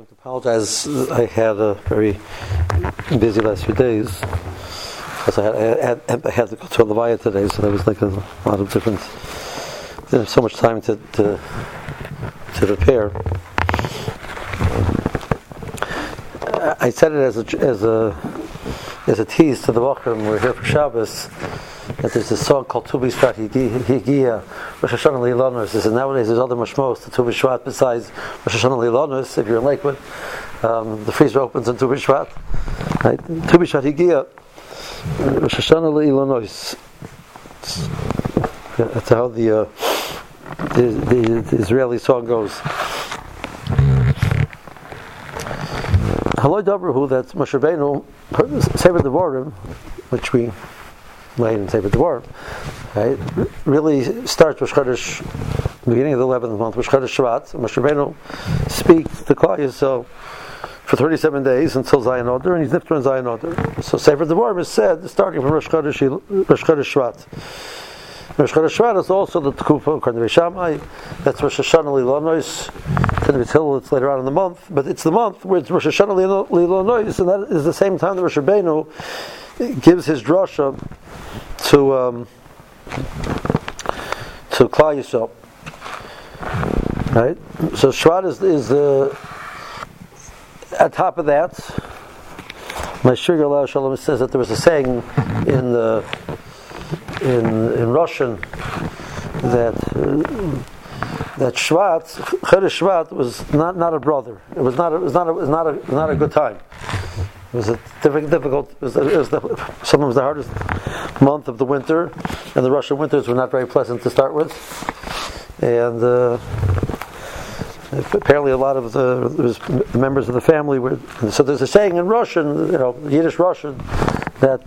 going to apologize. I had a very busy last few days because I had to go to Levaya today, so there was like a lot of different. Didn't have so much time to prepare. I said it as a tease to the Wachrim. We're here for Shabbos. That there's this song called Tu B'Shvat Higia, Rosh Hashanah Leilonos. Nowadays there's other mashmos to Tu B'Shvat besides Rosh Hashanah Leilonos. If you're in Lakewood, the freezer opens on Tu B'Shvat. Right? Tu B'Shvat Higia, Rosh Hashanah Leilonos. That's how the Israeli song goes. Haloi Dabrahu, that's Moshe Rabbeinu, Sefer Devarim, which we made in Sefer Devarim, right? Really starts Rosh Chodesh, beginning of the 11th month, Rosh Chodesh Shvat. Moshe Rabbeinu speaks to Klal Yisrael for 37 days until Zayin Oder, and he's nifter on Zayin Oder. So Sefer Devarim is said starting from Rosh Chodesh Shvat. Rosh Chodesh Shvat is also the Tekufa according to Shammai. That's Rosh Hashanah Leilonos. Until it's later on in the month, but it's the month where it's Rosh Hashanah Leilonos, and that is the same time that Rosh Rabbeinu gives his drasha to Klal Yisrael. Right? So Shvat is the at top of that. My Shir Allah Shalom says that there was a saying in Russian that Shvat, Chodesh Shvat was not a brother. It was not a good time. It was a difficult. It was sometimes the hardest month of the winter, and the Russian winters were not very pleasant to start with. And apparently, a lot of the members of the family were. So there's a saying in Russian, Yiddish Russian, that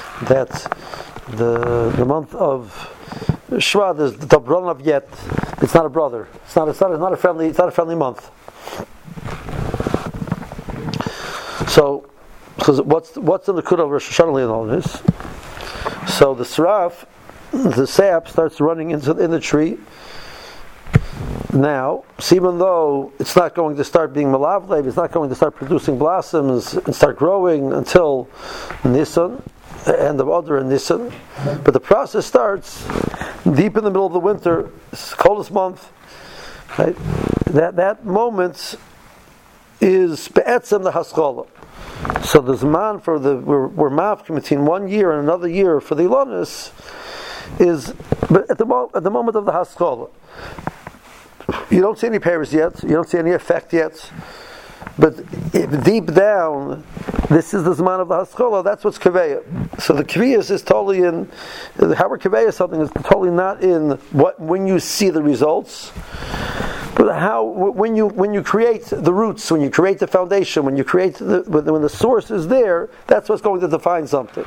the month of Shvat is the Dobronov yet. It's not a brother. It's not a friendly. It's not a friendly month. So what's in the Kudah of Rosh Hashanah Leilonos? So the Saraf, the sap starts running in the tree. Now, so even though it's not going to start being malavlev, it's not going to start producing blossoms and start growing until Nisan, the end of Adar and Nisan, but the process starts deep in the middle of the winter. It's the coldest month. Right? That moment is be'etzem the haskalah. So the Zman for we're mafkim between 1 year and another year for the Ilonis is at the moment of the haskalah. You don't see any pairs yet. You don't see any effect yet. But deep down, this is the Zman of the Haskalah. That's what's Kaveya. So the Kaviyas is totally in how we're Kaveya something is totally not in when you see the results, but how when you create the roots, when you create the foundation, when you create when the source is there. That's what's going to define something.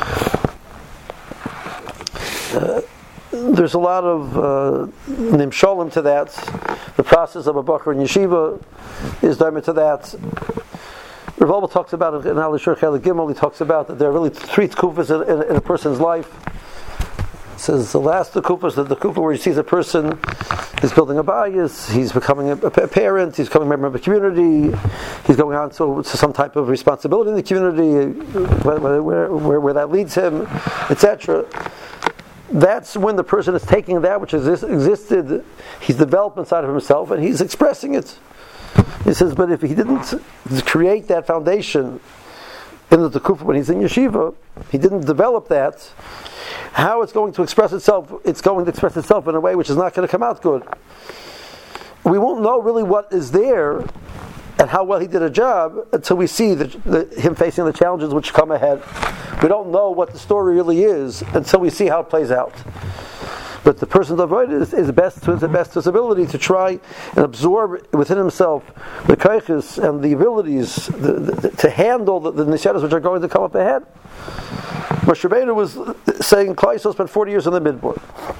There's a lot of nimshalim to that. The process of a bacher in yeshiva is diamond to that. Rav Wolbe talks about it in Ali Shur Chelik Gimel. He talks about that there are really three tkufas in a person's life. He says the last tkufa is the tkufa where he sees a person is building a bias, he's becoming a parent, he's becoming a member of a community, he's going on to some type of responsibility in the community, where that leads him, etc. That's when the person is taking that which existed, he's developed inside of himself, and he's expressing it. He says, but if he didn't create that foundation in the Tekufa when he's in yeshiva, he didn't develop that, how it's going to express itself? It's going to express itself in a way which is not going to come out good. We won't know really what is there and how well he did a job until we see him facing the challenges which come ahead. We don't know what the story really is until we see how it plays out. But the person to avoid is the best to his ability to try and absorb within himself the kaiches and the abilities to handle the nisyadas which are going to come up ahead. Moshe Rabbeinu was saying Klal Yisrael spent 40 years in the Midbar.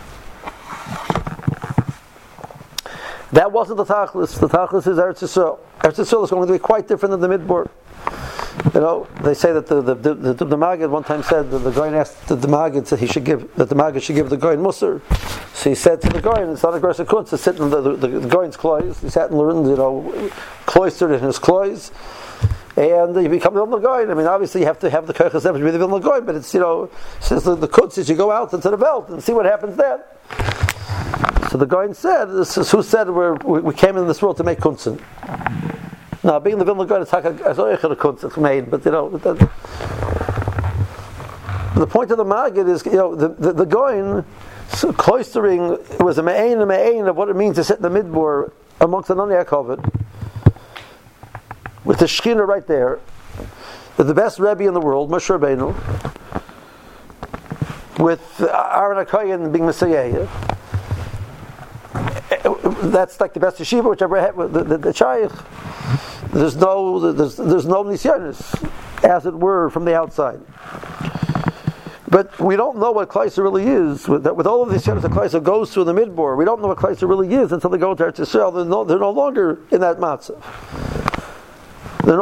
That wasn't the Tachlis. The Tachlis is Eretz Yisrael. Eretz Yisrael is going to be quite different than the Midbar. They say that the Maggid one time said that the Goyen asked the Maggid that the Maggid should give the Goyen Musar. So he said to the Goyen, it's not a Gersa Kunz to sit in the Goyen's clothes. He sat and learned, cloistered in his clothes, and you become the Vilna Goyen. I mean, obviously you have to have the Koychas Nefesh to be the Vilna Goyen, but it's, says the Kutz is you go out into the Welt and see what happens there. So the Goyen said, this is who said we came in this world to make kunzen. Now, being the Vilna Goyen, it's like a kunz made, but the point of the Maggid is, the Goyen cloistering was a me'ain of what it means to sit in the midbar amongst the Nani HaKavod, with the Shekhinah right there, the best Rebbe in the world, Moshe Rabbeinu, with Aaron HaKoyen being Messiah. That's like the best yeshiva which ever had the Shaykh. There's no nisyanis, as it were, from the outside. But we don't know what Kleisa really is. With all of these yeshiva that Kleisa goes through the midbar, we don't know what Kleisa really is until they go to Eretz Yisrael. They're no longer in that matzah. They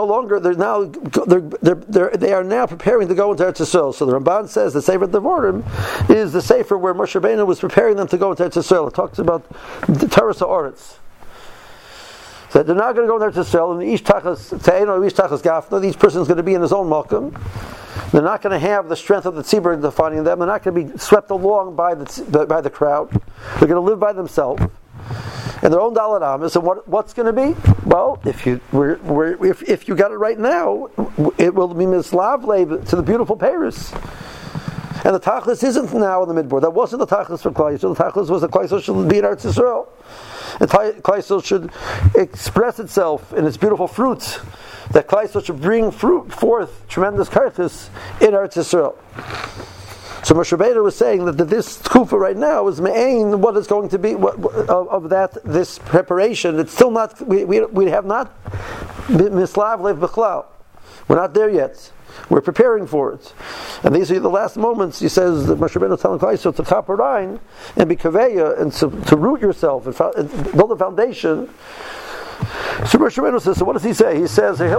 are now preparing to go into Eretz Yisrael. So the Ramban says the Sefer Devarim is the Sefer where Moshe Rabbeinu was preparing them to go into Eretz Yisrael. It talks about the Torah Ha'aretz. So they're not going to go into Eretz Yisrael, and each tachas gafna, each person is going to be in his own malkum. They're not going to have the strength of the tzibur defining them. They're not going to be swept along by the crowd. They're going to live by themselves. And their own Dalet Amis, and what's going to be? Well, if you got it right now, it will be mislavle to the beautiful Paris. And the Tachlis isn't now in the midboard. That wasn't the Tachlis for Klai Yisrael. The Tachlis was the Klai Yisrael should be in Eretz Yisrael. And Klai Yisrael should express itself in its beautiful fruits. That Klai Yisrael should bring forth tremendous karchis in Eretz Yisrael. So Moshe Rabbeinu was saying that this tkufa right now is me'ain what is going to be of this preparation. It's still not. We have not mislav lev b'chlal. We're not there yet. We're preparing for it, and these are the last moments. He says that Moshe Rabbeinu is telling Klai Yisrael to chaperein and be kaveya and to root yourself and build a foundation. So Moshe Rabbeinu says. So what does he say? He says, right?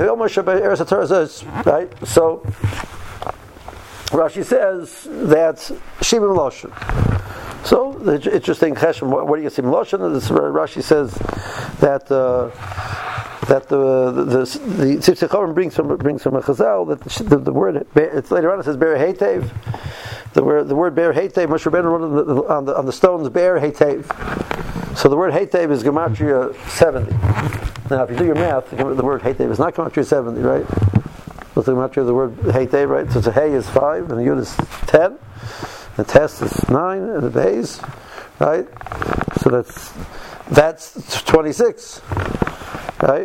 So Rashi says that Shibim Loshen. So the interesting cheshem. What do you see in Loshen? Rashi says that the Tzitz Chaim brings from a Chazal that the word it's later on it says Ber Heitev. The word Ber Heitev Moshe Rabbeinu wrote on the stones Ber Heitev. So the word Heitev is Gematria 70. Now if you do your math, the word Heitev is not Gematria 70, right? What's the gematria of the word Heitev, right? So it's a Hey is 5, and the Yud is 10, and Tes is 9, and the Beis, right? So that's 26, right?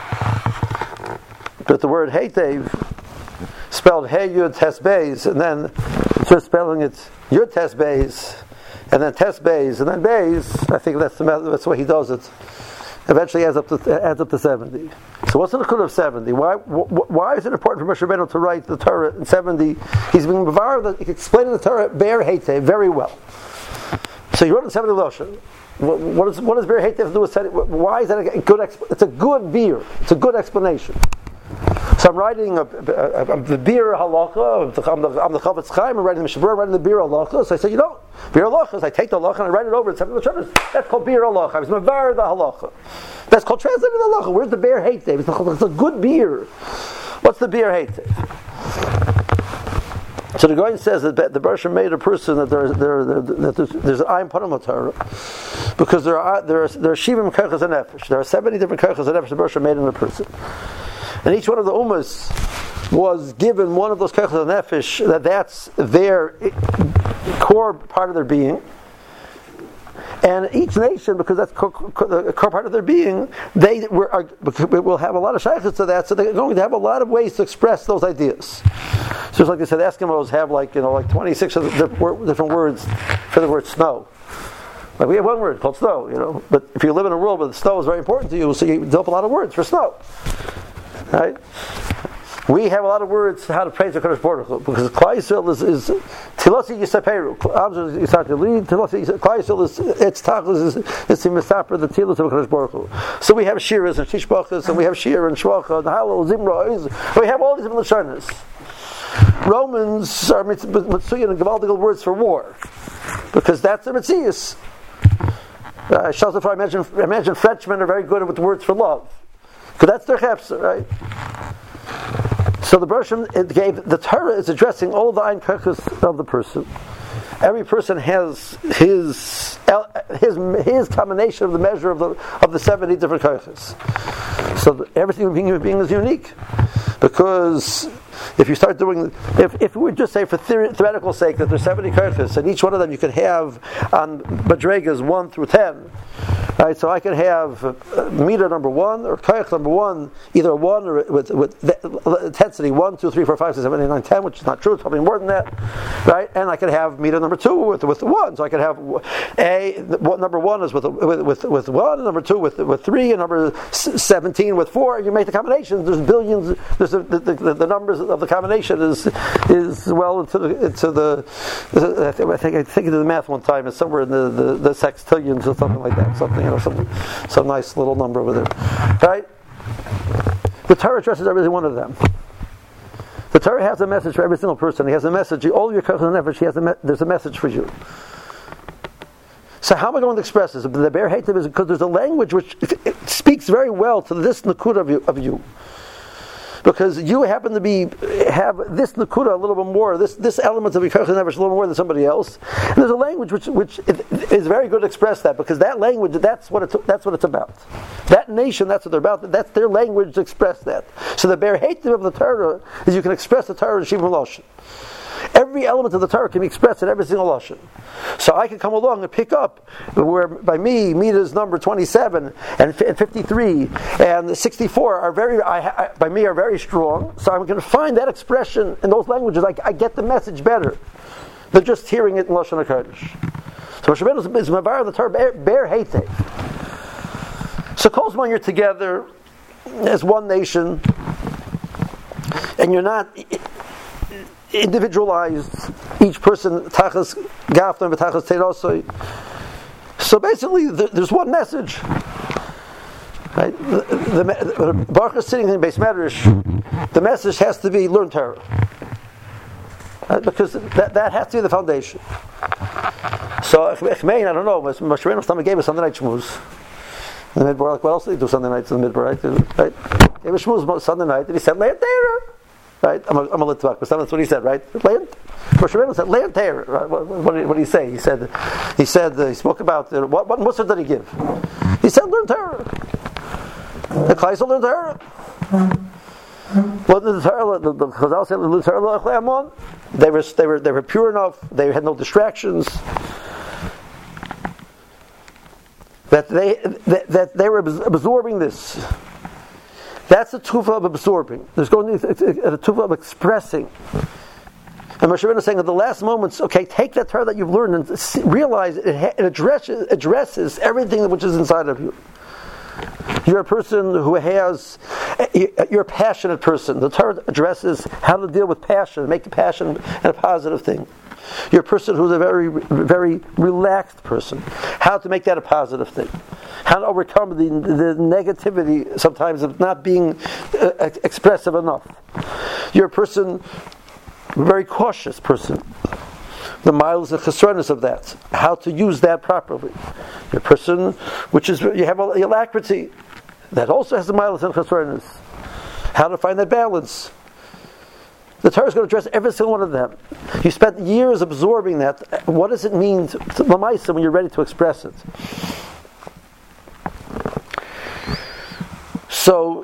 But the word Heitev, spelled Hey Yud Tes Beis, and then just spelling it Yud Tes Beis, and then Tes Beis, and then Beis. I think that's the way he does it. Eventually adds up to 70. So what's the Nakud of 70? Why is it important for Moshe Rabbeinu to write the Torah in 70? He's being explaining the Torah Ber Heitev very well. So he wrote in 70 Loshen. What does Ber Heitev do with 70? Why is that a good? It's a good beer. It's a good explanation. So I'm writing the beer halacha. I'm the Chavetz Chaim. I'm writing the Mishabur. I'm writing the beer halacha. So I said, beer halacha. I take the halacha and I write it over in 70 Loshen. That's called beer halacha. I was mavar the halacha. That's called translated halacha. Where's the Ber Heitev? It's a good beer. What's the Ber Heitev? So the Goyen says that the Barsha made a person that there's an ayin panama Torah because there are shivim kerchas and nefesh. There are 70 different kerchas and nefesh the Barsha made in a person, and each one of the ummas was given one of those kerchas and nefesh that's their core part of their being. And each nation, because that's the core part of their being, they will have a lot of shaykhs to that, so they're going to have a lot of ways to express those ideas. So just like they said, Eskimos have like 26 different words for the word snow. Like we have one word called snow, But if you live in a world where snow is very important to you, so you develop a lot of words for snow, right? We have a lot of words how to praise the Kadosh Baruch Hu, because Klai Yisrael is Tilasi Yisaperu. Klai Yisrael is its tachlis is to misaper the Tilas of Kadosh Baruch Hu. So we have shiras and tishbachas, and we have shir and shvacha and halal zimra. We have all these different lashonos. Romans are mitzuyin and gewaldigal words for war, because that's the mitzias. Imagine Frenchmen are very good with words for love. Because that's their chepser, right? So the Bershom, it gave, the Torah is addressing all the Ein Kochos of the person. Every person has his combination of the measure of the 70 different kochos. So every human being is unique, because if you start doing, if we would just say for theoretical sake that there's 70 kochos and each one of them you could have on madregas 1 through 10. Right, so I could have meter number 1 or koch number 1, either 1 or with intensity 1, 2, 3, 4, 5, 6, 7, 8, 9, 10, which is not true, it's probably more than that, right? And I could have meter number 2 with the 1, so I could have number 1 is with 1, number 2 with 3, and number 17 with 4. You make the combinations. There's billions. There's the numbers of the combination is well into the I think I did the math one time. It's somewhere in the sextillions or something like that. Some nice little number over there, right? The Torah addresses every one of them. The Torah has a message for every single person. He has a message. All your kochos and nefesh, there's a message for you. So how am I going to express this? The Be'er Heitev is because there's a language which it speaks very well to this nakuda of you. Because you happen to have this nakuda a little bit more, this element of your kochos and nefesh a little more than somebody else. And there's a language which is very good to express that, because that language, that's what it's about. That nation, that's what they're about. That's their language to express that. So the Be'er Heitev of the Torah is you can express the Torah in Shibud Lashon. Every element of the Torah can be expressed in every single lashon. So I can come along and pick up where by me, meters number 27 and 53 and 64 are by me are very strong. So I'm going to find that expression in those languages. I get the message better than just hearing it in Lashon HaKodesh. So Moshe Rabbeinu is mavar the Torah Be'er Heitev. So Kol Zman you're together as one nation, and you're not individualized, each person tachas gafna and tachas teirosoi. So basically, there's one message. Right? The Baruch is sitting in Beis Medrash. The message has to be learn Torah, right? Because that has to be the foundation. So I don't know. Moshe Rabbeinu gave us Sunday night shmuz. In the midbar, like what else did he do Sunday nights in the midbar? Right? Gave us shmuz Sunday night, and he said learn Torah. Right, I'm a litvak, but that's what he said, right? Moshe Rabbeinu said, "Le'en Torah." Right? What did he say? He said, he spoke about what mussar did he give? He said, "Learn Torah." The Klaisel learned Torah. What did the Torah? The Chazal said, "Learn Torah." They were pure enough. They had no distractions. That they were absorbing this. That's a tufa of absorbing. There's going to be a tufa of expressing. And Moshe Rabbeinu is saying at the last moments, okay, take that Torah that you've learned and realize it addresses everything which is inside of you. You're a person you're a passionate person. The Torah addresses how to deal with passion, make passion a positive thing. You're a person who's a very, very relaxed person. How to make that a positive thing. How to overcome the negativity sometimes of not being expressive enough. You're a person, a very cautious person. The miles and chesronos of that. How to use that properly. You're a person which is, you have alacrity. That also has the miles and chesronos. How to find that balance. The Torah is going to address every single one of them. You spent years absorbing that. What does it mean to Lamaisa when you're ready to express it? So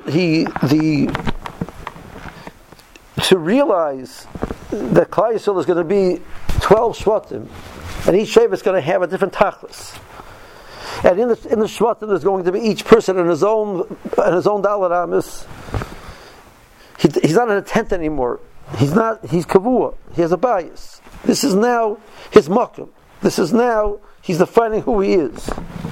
to realize that Klal Yisrael is going to be 12 Shvatim, and each Shevet is going to have a different tachlis. And in the Shvatim there's going to be each person in his own Dalet Amis. He's not in a tent anymore. He's kavua. He has a bias. This is now his makom. This is now he's defining who he is.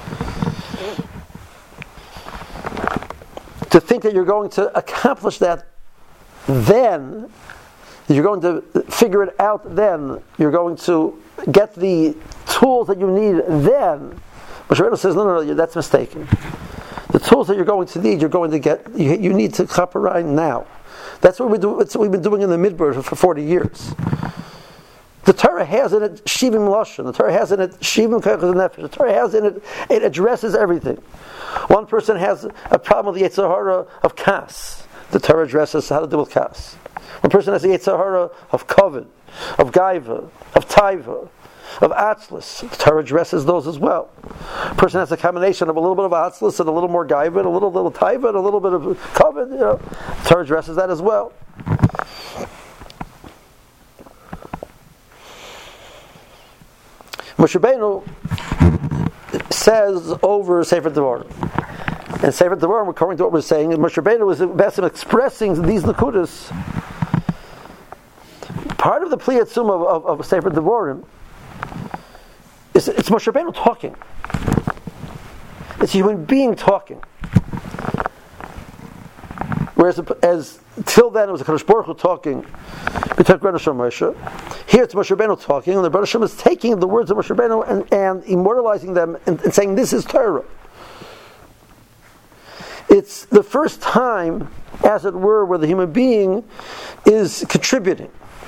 To think that you're going to accomplish that then, you're going to figure it out then, you're going to get the tools that you need then. Moshe Rabbeinu says, no, that's mistaken. The tools that you're going to need, you're going to get, you need to chaperayim now. That's what we do. That's what we've been doing in the Midbar for 40 years. The Torah has in it Shivim Lashon. The Torah has in it Shivim Kaychas Nefesh. The Torah has in it, it addresses everything. One person has a problem with the Yetzer Hara of Kas. The Torah addresses how to deal with Kas. One person has the Yetzer Hara of Kavod, of Gaiva, of Taiva, of Atzlus. The Torah addresses those as well. A person has a combination of a little bit of Atzlus and a little more Gaiva, and a little Taiva, and a little bit of Kavod. The Torah addresses that as well. Moshe Rabbeinu says over Sefer Devarim. And Sefer Devarim, according to what we're saying, Moshe Rabbeinu was expressing these Nakudas. Part of the Pli Yatsum of Sefer Devarim is it's Moshe Rabbeinu talking. It's a human being talking. Whereas till then it was a Kadosh Baruch Hu talking. Here it's Moshe Rabbeinu talking, and the Baruch Hashem is taking the words of Moshe Rabbeinu and immortalizing them and saying, this is Torah. It's the first time, as it were, where the human being is contributing.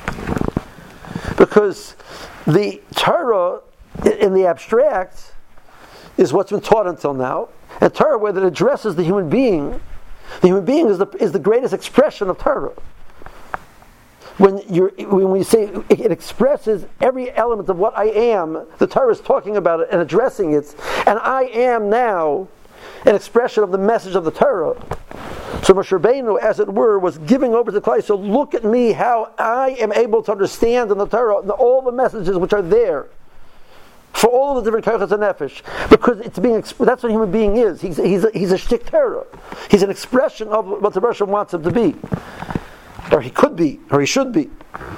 Because the Torah, in the abstract, is what's been taught until now. And Torah, where it addresses the human being is the greatest expression of Torah. When we say it expresses every element of what I am, the Torah is talking about it and addressing it, and I am now an expression of the message of the Torah. So Moshe Rabbeinu, as it were, was giving over to Klal. So look at me, how I am able to understand in the Torah all the messages which are there for all the different Kaychas Nefesh, because it's being that's what a human being is. He's a shtik Torah. He's an expression of what the Russian wants him to be. Or he could be, or he should be.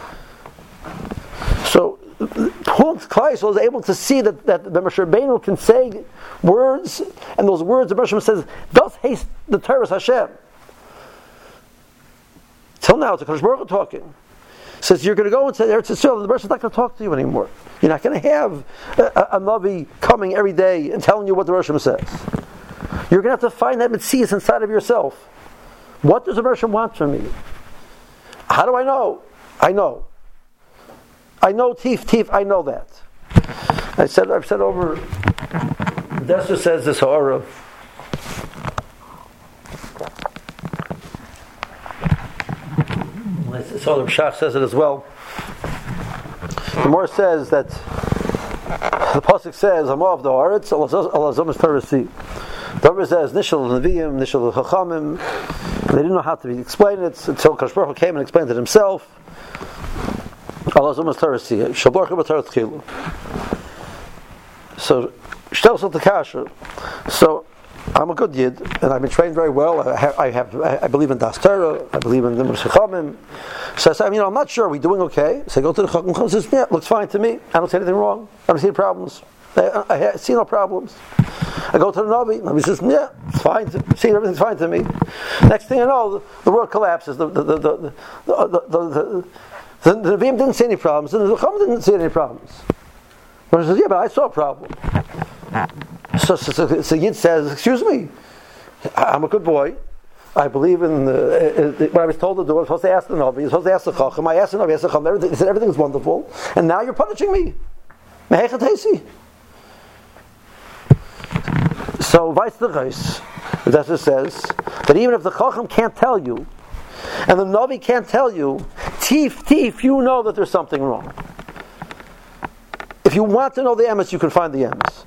So, Klal Yisrael is able to see that Moshe Rabbeinu can say words, and those words the Moshe says, "Does haste the Torah Hashem." Till now, it's a Kadosh Baruch Hu talking. Says you're going to go into Eretz Yisrael, and the Rosh is not going to talk to you anymore. You're not going to have a Navi coming every day and telling you what the Rosh says. You're going to have to find that Metzias inside of yourself. What does the Rosh want from me? How do I know? I know Tif, I know that. I've said over, Dessler says this horror. So the Shach says it as well. The Gemara says that the pasuk says, "Amav the Haaretz, Allah Zomas Torasi." The Gemara says, "Nishal Neviim, Nishal Chachamim." They didn't know how to explain it until Kadosh Baruch Hu came and explained it himself. Allah Zomas Torasi, Shalbarcha B'Torah Tchilu. So, Shtel Sot Kasher. So, I'm a good yid, and I've been trained very well. I believe in Das Torah. I believe in the Chachamim. So I say, I'm not sure. Are we doing okay? So I go to the Chacham. Chacham says, yeah, looks fine to me. I don't see anything wrong. I don't see any problems. I see no problems. I go to the Navi. Navi says, yeah, it's fine. See, everything's fine to me. Next thing you know, the world collapses. The Nevi'im didn't see any problems. The Chacham didn't see any problems. But he says, yeah, but I saw a problem. So Yid says, excuse me, I'm a good boy. I believe in what I was told to do. I was supposed to ask the Navi. I was supposed to ask the Chacham. I asked the Navi, I asked the Chacham. He said everything's wonderful. And now you're punishing me. So Vice the Reis, that's what it says, that even if the Chacham can't tell you, and the Navi can't tell you, Tif, you know that there's something wrong. If you want to know the emes, you can find the emes.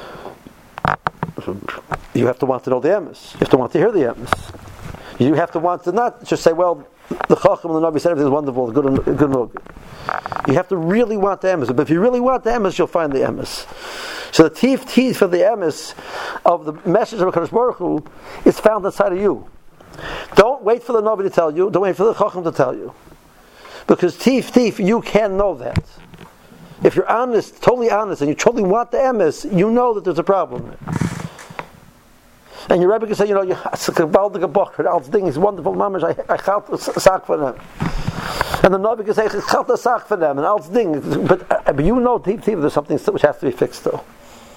You have to want to know the emes. You have to want to hear the emes. You have to want to not just say, well, the Chacham and the Navi said everything's wonderful, good and good. You have to really want the emes. But if you really want the emes, you'll find the emes. So the tif for the emes of the message of HaKadosh Baruch Hu is found inside of you. Don't wait for the Navi to tell you. Don't wait for the Chacham to tell you. Because tif, you can know that. If you're honest, totally honest, and you totally want the emes, you know that there's a problem. And your Rebbe can say, it's a gewaldige bocher, als ding is wonderful, mamash, I galt a sak for them. And the Navi can say, I galt a sak for them, and als ding. But you know, deep, there's something which has to be fixed, though.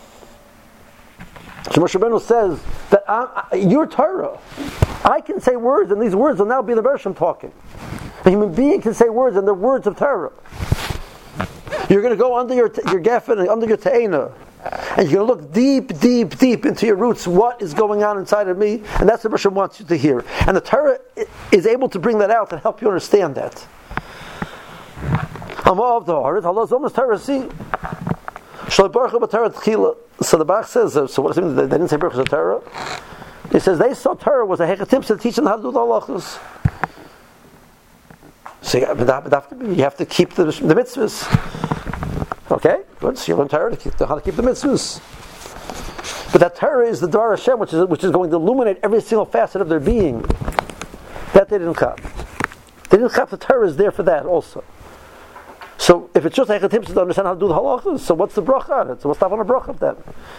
So Moshe Rabbeinu says that you're Torah. I can say words, and these words will now be the version talking. A human being can say words, and they're words of Torah. You're going to go under your geffen, under your te'ena, and you're going to look deep, deep, deep into your roots. What is going on inside of me? And that's what Hashem wants you to hear. And the Torah is able to bring that out and help you understand that. So the Bach says, so what does it mean? They didn't say Baruch Torah. He says they saw Torah was a hechatim to teach them how to do the halachos. So you have to keep the mitzvahs. Okay, good. So you learn Torah how to keep the mitzvahs. But that Torah is the Dvar Hashem, which is going to illuminate every single facet of their being. That they didn't chap. They didn't chap. The Torah is there for that also. So if it's just hechatim to understand how to do the halachos, so what's the bracha on it? So what's the on a bracha of that?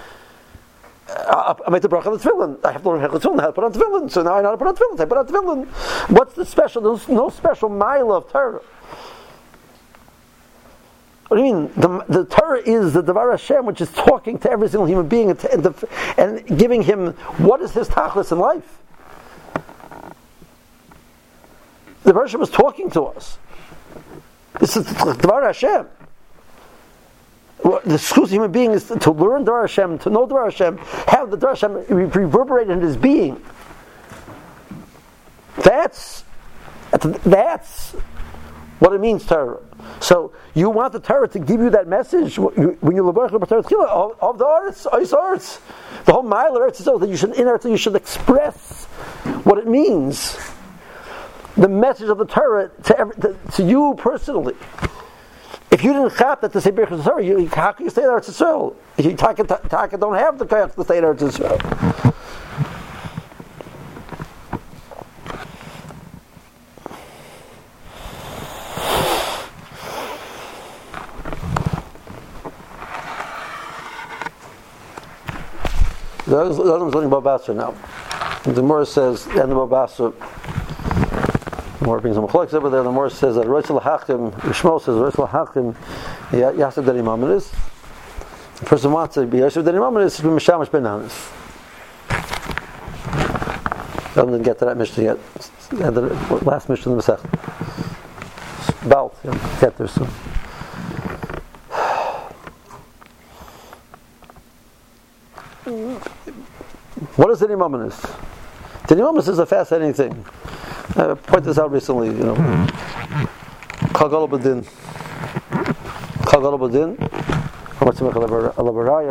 I made the bracha on the tefillin. I have to learn how to put on tefillin. So now I know how to put on tefillin. I put on tefillin. What's the special? There's no special mile of Torah. What do you mean? The Torah is the Dvar Hashem, which is talking to every single human being and giving him what is his tachlis in life. The Dvar Hashem is talking to us. This is Dvar Hashem. The schus of human being is to learn Dvar Hashem, to know Dvar Hashem, have the Dvar Hashem reverberate in his being. That's what it means, Torah. So you want the Torah to give you that message when you learn the Torah of the arts, the whole mile of Eretz Yisrael, that you should express what it means. The message of the Torah to you personally. If you didn't chap that to say Birchas Torah, how can you stay there at Yisrael? You don't have the kayak to stay there at Yisrael. The other one's learning Bava Basra now. The Gemara says, and the Bava Basra, the Gemara brings some flex over there. The Gemara says that Rosh L'Hachim, Shmuel says Rosh L'Hachim, Yasef Deni Mamanis. The person wants to be Yasef Deni Mamanis to be Mishamash Ben Hanis. I didn't get to that mission yet. The last mission in the Masech. About, get there soon. What is Deni Mamanis? Deni Mamanis is a fascinating thing. I pointed this out recently, Kal Gadol B'Din. Kal Gadol B'Din. Hamatzimach Alabaraya.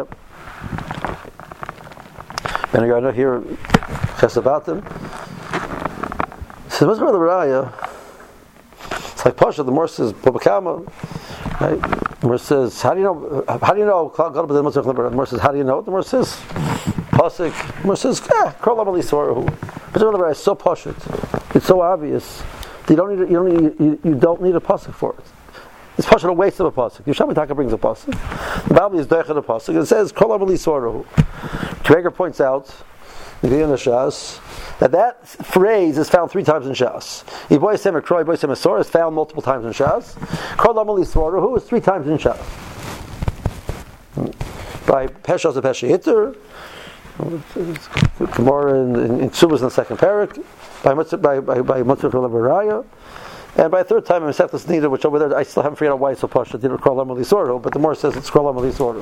Ben Agayna here, Chesabatim. Says, Hamatzimach Alabaraya. It's like Pasha, the Mor says, Babakama. Right? The Mor says, how do you know Kal Gadol B'Din, Hamatzimach Alabaraya? The Mor says, how do you know? The Mor says, Pasik. The Mor says, Kol Amali Sorahu. Hamatzimach Alabaraya is so Pashut. It's so obvious. You don't need a pasuk for it. It's partially a waste of a pasuk. Yeshav Taka brings a pasuk. The Bible is doichet a pasuk. It says Kol Amali Sorahu. Traeger points out in the Shas that phrase is found 3 times in Shas. Iboy Sem Ekro, Iboy Sem Esor is found multiple times in Shas. Kol Amali Sorahu is 3 times in Shas. By Peshas and Pesha Hitter, Gemara in Ksubas in the second parak. By Mutzah Baraya, and by a third time in Masechtas Nida, which over there I still haven't figured out why it's so posh. It didn't call Amali Sordo, but the more says it's called Amali Sordo.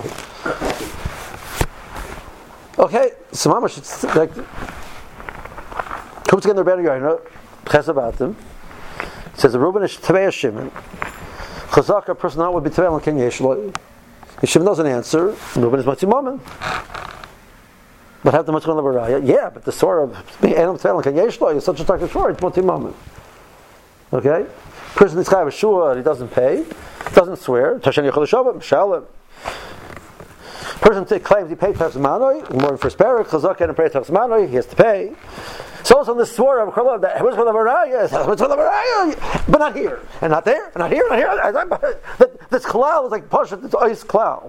Okay, so Mama should like comes together better Yaina Chesabatim. It says the Reuben is Tavei Shimon. Chazaka, a person not would be Tavei and Ken Yeshlo. If Shimon doesn't answer, Reuben is Matzi Mammon. But have the Matzon Lavaraya? Yeah, but the sword of Enam Tefel and Kanyeshlo is such a type of sword, it's Moti Mammon. Okay? Person is Chayav Shua, he doesn't pay, doesn't swear, Tashen Yechol Shabbat, Shalom. Person claims he paid Tachs Manoi, more in first parak, Chazak and pay Tachs Manoi, he has to pay. So also on the sword of Cholov, that Matzon Lavaraya, but not here, and not there, and not here, and not here. This Klal is like Pasha, it's ice Klal.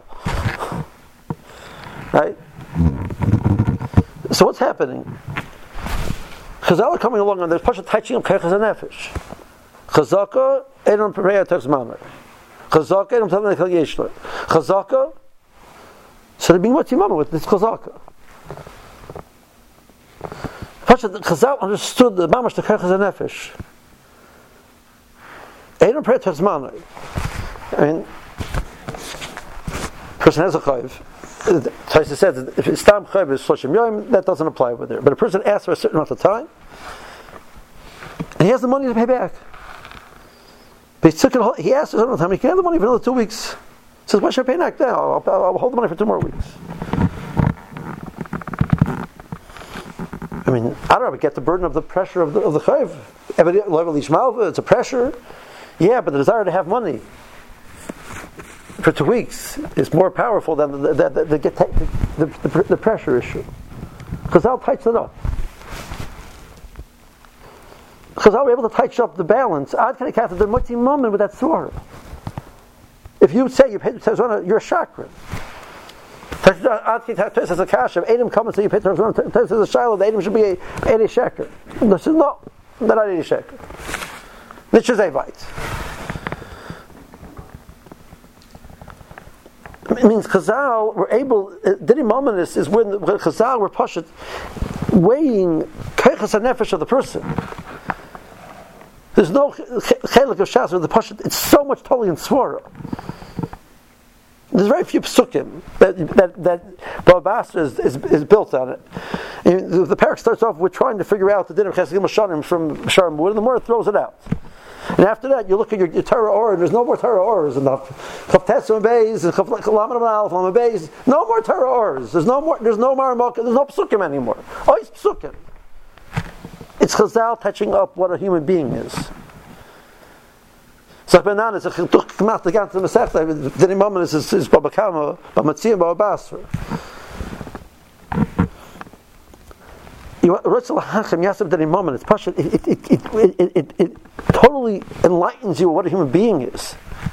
Right? So what's happening? Chazal are coming along and there's Pasha Taiching of Kechaz and Nefesh. Chazaka, Edom Pereya Tex Mamre. Chazaka, Edom Tex Yeshler. Chazaka, so they're being what's your mama with this Chazaka. Pasha, Chazal understood the Mamash to Kechaz and Nefesh. Edom Pereya Tex Mamre. I mean, person has a chayv. Taisa says that if Stam chayv is Shloshim Yom, that doesn't apply over there. But a person asks for a certain amount of time, and he has the money to pay back. But he asked for a certain amount of time, he can have the money for another 2 weeks. He says, why should I pay back now? I'll hold the money for 2 more weeks. I mean, I don't know, get the burden of the pressure of the chayv. It's a pressure. Yeah, but the desire to have money for 2 weeks is more powerful than the pressure issue. Because I'll tighten it up. Because I'll be able to tighten up the balance. I'd kind of cast the much moment with that sword. If you say you pay, you're a chakra. Says a kasha. If Adam comes and you pay says a shiloh, the Adam should be 80 sheker. This is no, not 80 sheker. This is a bite. It means Chazal were able. Dini Mominus is when Chazal were pashat weighing keichas hanefesh of the person. There's no chelik of shas with the pashat. It's so much totally in svara. There's very few psukim that Baba Basra is built on it. And the parak starts off with trying to figure out the din of Chesed Gimel from Sharm Wood, and the more it throws it out. And after that, you look at your Torah Or, and there's no more Torah Ors enough. Chav Tetzim Beis and Chav Lamed Aleph Lamed Beis. No more Torah Ors. There's no Maramok. There's no psukim anymore. Always psukim. It's Chazal touching up what a human being is. So Benan is a chiduch k'mat to get to the Masechta. The Imam is Baba Kama, Baba Matziyah, Baba Basra. It totally enlightens you what a human being is.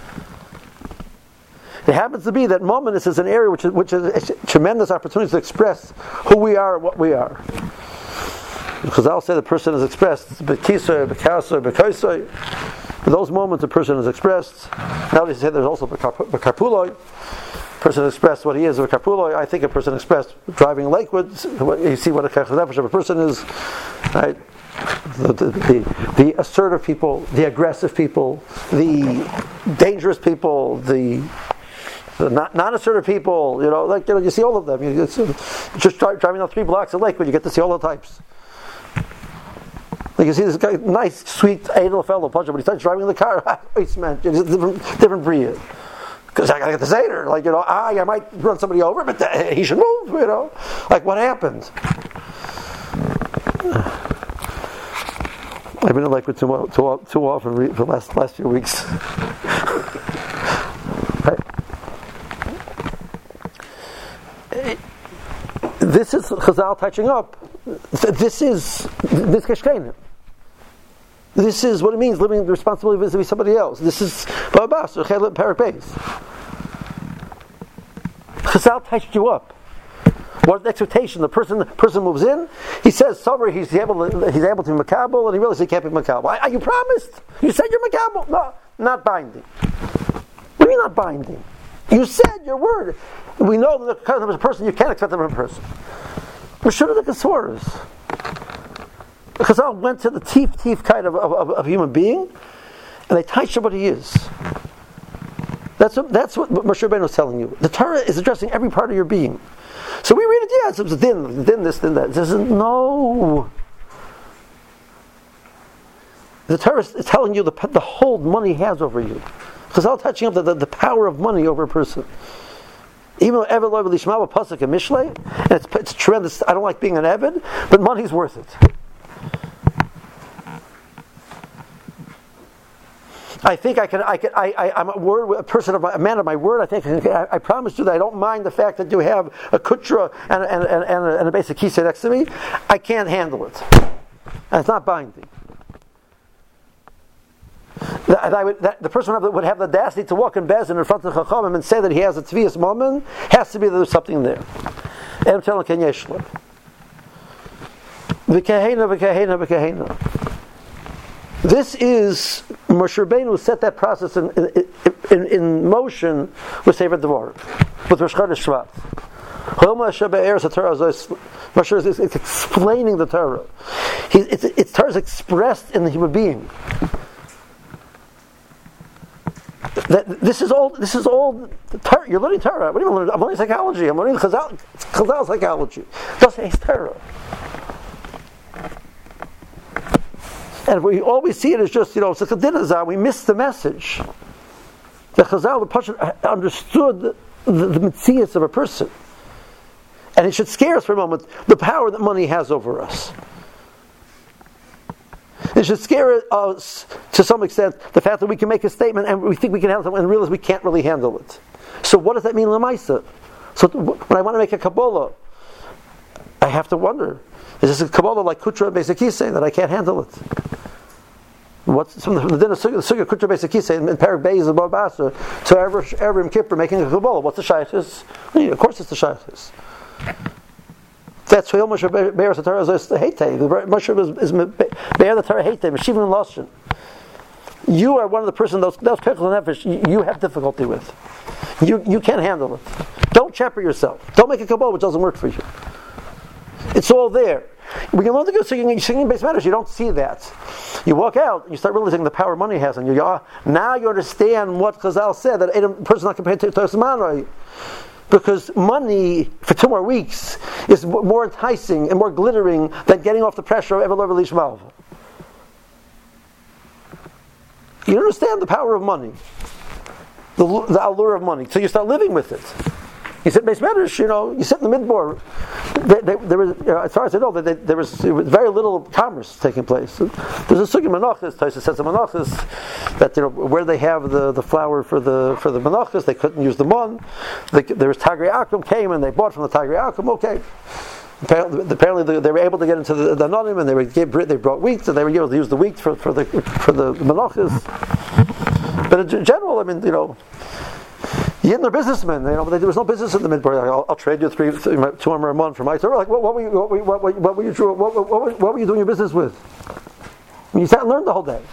It happens to be that Mominus is an area which is a tremendous opportunity to express who we are and what we are. Because I'll say the person is expressed Bekisoi, Bekasoi, Bekoisoi. In those moments, a person is expressed. Now they say there's also Bekarpuloi. Person expressed what he is, Bekarpuloi. I think a person expressed driving Lakewood. You see what a Kachadefesh of a person is, right? The assertive people, the aggressive people, the dangerous people, the non-assertive people. You see all of them. Just driving down 3 blocks of Lakewood, you get to see all the types. Like you see this guy, nice, sweet, idle fellow, but he starts driving the car. It's different breed. Because I got to get the Seder. I might run somebody over, but he should move. Like what happened? I've been in Lakewood too often for the last few weeks. This is Chazal touching up. This Keshkenim. This is what it means living the responsibility vis-a-vis somebody else. This is Baba Basra, Chelet Parak Beis. Chazal touched you up. What the expectation? The person moves in. He says, "Sorry, he's able to be makabel," and he realizes he can't be makabel. You promised. You said you're makabel. No, not binding. What do you mean not binding? You said your word. We know that because of a person, you can't accept them from a person. We should have the Kesuras. Because I went to the teeth kind of human being, and they touched what he is. That's what Moshe Rabbeinu was telling you. The Torah is addressing every part of your being. So we read it, it's din, this, din, that. It says, no. The Torah is telling you the hold money has over you. Because I'm touching up the power of money over a person. Even though Eved Lo B'Lishma Pasuk and Mishlei, and it's tremendous. I don't like being an Eved, but money's worth it. I think I'm a man of my word. I promise you that I don't mind the fact that you have a kutra and a basic kisei next to me. I can't handle it, and it's not binding. The person would have the audacity to walk in Bezin in front of the Chachamim and say that he has a Tvias moment. Has to be that there's something there. And I'm telling Ken Yeshua. V'kehena. This is Moshe Rabbeinu set that process in motion with Sefer Devarim, with Rosh Chodesh Shvat. Moshe is explaining the Torah. It's Torah is expressed in the human being. This is all Torah. You're learning Torah. What do you mean? I'm learning psychology. I'm learning Chazal psychology. Just say it's Torah. And we always see it as just, it's like a dinazah. We miss the message. The Chazal, the Pasha, understood the metzias of a person. And it should scare us for a moment, the power that money has over us. It should scare us, to some extent, the fact that we can make a statement and we think we can handle something and realize we can't really handle it. So what does that mean l'maisa? So when I want to make a Kabbalah, I have to wonder, is this a Kabbalah like Kutra Beisakise that I can't handle it? What's from the dinner Sugya Kutra Beisakise in Parak Beis of Babasa to Erev Kippur making a Kabbalah? What's the shaykhis? Of course it's the shaykhis. That's why Moshe bears the Torah is Heitei. Moshe is bear the Torah Heitei, Meshivim and Lashon. You are one of the person those kechel nefesh you have difficulty with. You can't handle it. Don't shepherd yourself. Don't make a Kabbalah which doesn't work for you. It's all there. When you learn to go singing base matters, you don't see that. You walk out and you start realizing the power money has on you. Now you understand what Chazal said, that a person not compared to Tosmanoi. Because money for 2 more weeks is more enticing and more glittering than getting off the pressure of Evelor Elish Malva. You understand the power of money, the allure of money, so you start living with it. You sit base matters, you sit in the midbar. There was, as far as I know, there was very little commerce taking place. There's a sugi menachos. Taisa says the menachos that where they have the flour for the menachos, they couldn't use the mon. There was Tagri Akum came and they bought from the Tagri Akum. Okay. Apparently they were able to get into the anonim and they brought wheat and they were able to use the wheat for the menachos. But in general, Yidden are businessmen, but there was no business in the midbar. I'll trade you 200 a month for my Torah. Like, what were you doing your business with? You sat and learned the whole day.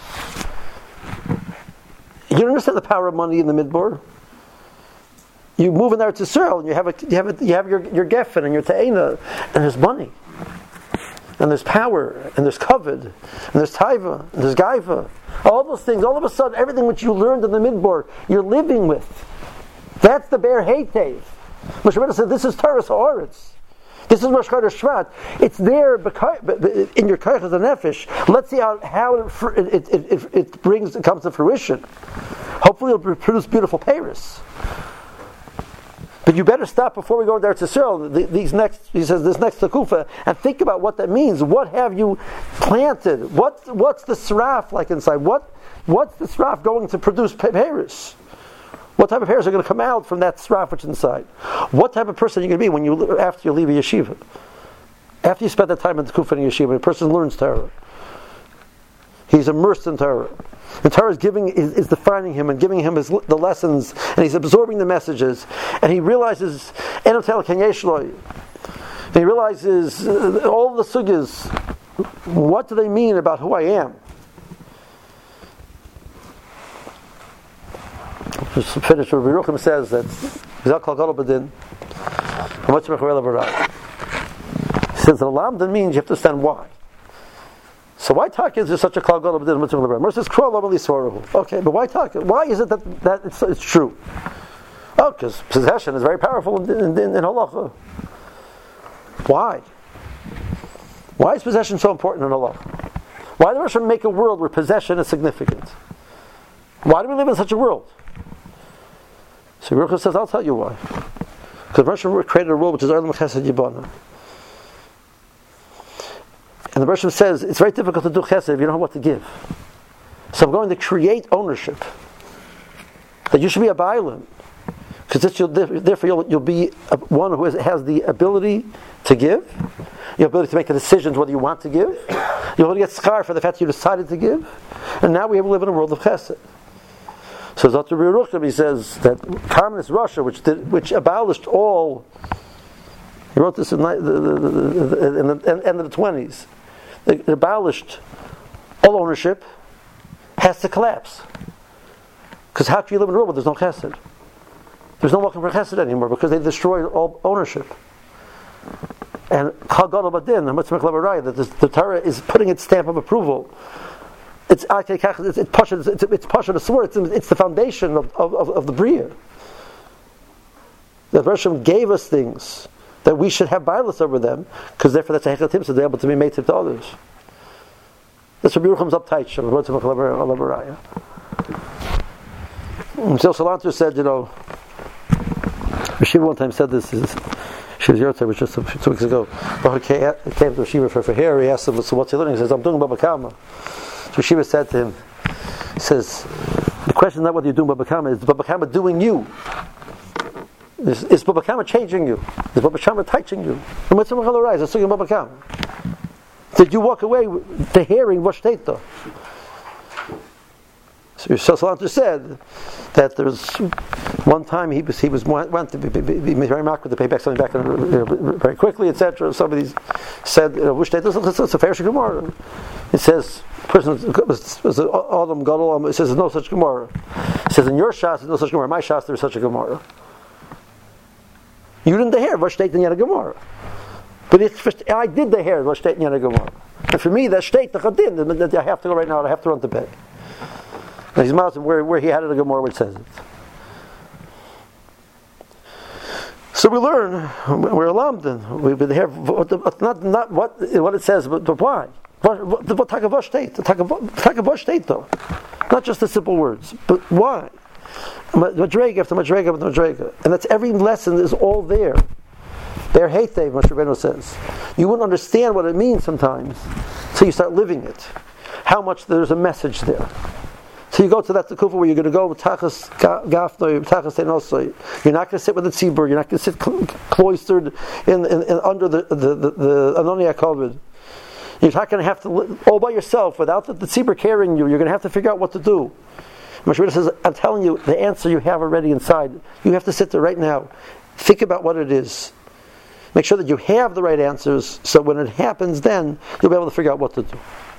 You don't understand the power of money in the midbar. You move in there to Israel, and you have your geffen and your te'ena, and there's money, and there's power, and there's kavod, and there's taiva, and there's gaiva. All those things, all of a sudden, everything which you learned in the midbar, you're living with. That's the Be'er Heitev. Moshe Rabbeinu said, this is Torah Ha'aretz. This is Rosh Chodesh Shvat. It's there in your Koyach as a Nefesh. Let's see how it comes to fruition. Hopefully it'll produce beautiful Paris. But you better stop before we go there to Israel. He says this next Takufa, and think about what that means. What have you planted? What's the Sraf like inside? What's the Sraf going to produce Paris? What type of hairs are going to come out from that sraf which is inside? What type of person are you going to be after you leave a yeshiva? After you spend that time in the Kufa and yeshiva, a person learns Torah. He's immersed in Torah. And Torah is defining him and giving him the lessons, and he's absorbing the messages, and he realizes and he realizes all the sugyas. What do they mean about who I am? Just to finish, Rabbi Yerucham says that since the lamdan means you have to understand why. So why talk is there such a klal gadol b'din? Okay, but why talk? Why is it that it's true? Oh, because possession is very powerful in halacha. Why? Why is possession so important in halacha? Why do we make a world where possession is significant? Why do we live in such a world? So Yerucham says, I'll tell you why. Because Moshe created a rule which is Olam Chesed Yibana. And the Moshe says, it's very difficult to do chesed if you don't know what to give. So I'm going to create ownership. That you should be a bailim. Because therefore you'll be one who has the ability to give, your ability to make the decisions whether you want to give, you'll get schar for the fact that you decided to give, and now we live in a world of chesed. So Dr. Yerucham, he says that communist Russia, which abolished all, he wrote this in the end of the 20s, it abolished all ownership, has to collapse. Because how can you live in a world where there's no chesed? There's no welcome for chesed anymore because they destroyed all ownership. And Chal Gadol Badin, that the Torah is putting its stamp of approval. It's pasha the sword. It's the foundation of the bria. That Hashem gave us things that we should have bias over them, because therefore that's a hechatim, so they're able to be made to others. That's what Yerucham's uptight. So Salanter said, Rashiva one time said this. She was Yortzei, which was 2 weeks ago. He came to Rashiva for hair. He asked him, "So what's he learning?" He says, "I'm doing Baba Kama." So Rashiva said to him, he says, "The question is not what you're doing Baba Kama. Is Baba Kama doing you? Is Baba Kama changing you? Is Baba Kama touching you? Did you walk away to hearing Vashteta?" So Salanter said that there was one time he went to be very macro to pay back something back very quickly, etc. Somebody said, "It's a fair Gemara." It says, "Person was Adam Gadol." It says, "There's no such Gemara." It says, "In your Shas, there's no such Gemara. In my Shas, there's such a Gemara." You didn't hear Vashteta in Yad Gemara, but I did the hair Vashteta in Yad Gemara, and for me that state the Chadin that I have to go right now. I have to run to bed. And he's mountain where he had it in the Gemara, which says it. So we learn, we're a lamdan. We have not what it says, but why? What type of state? The type of state, though. Not just the simple words, but why? Madrega after madrega after madrega, and that's every lesson is all there. They're hate, Moshe Rabbeinu says. You wouldn't understand what it means sometimes until you start living it. How much there's a message there. So you go to that Kufa where you're going to go with Tachas Gafnoi, Tachas Teinosoi. You're not going to sit with the tzibur. You're not going to sit cloistered in under the Anoni HaKavod. You're not going to have to all by yourself without the tzibur carrying you. You're going to have to figure out what to do. Moshe Rabbeinu says, "I'm telling you, the answer you have already inside. You have to sit there right now. Think about what it is. Make sure that you have the right answers. So when it happens, then you'll be able to figure out what to do."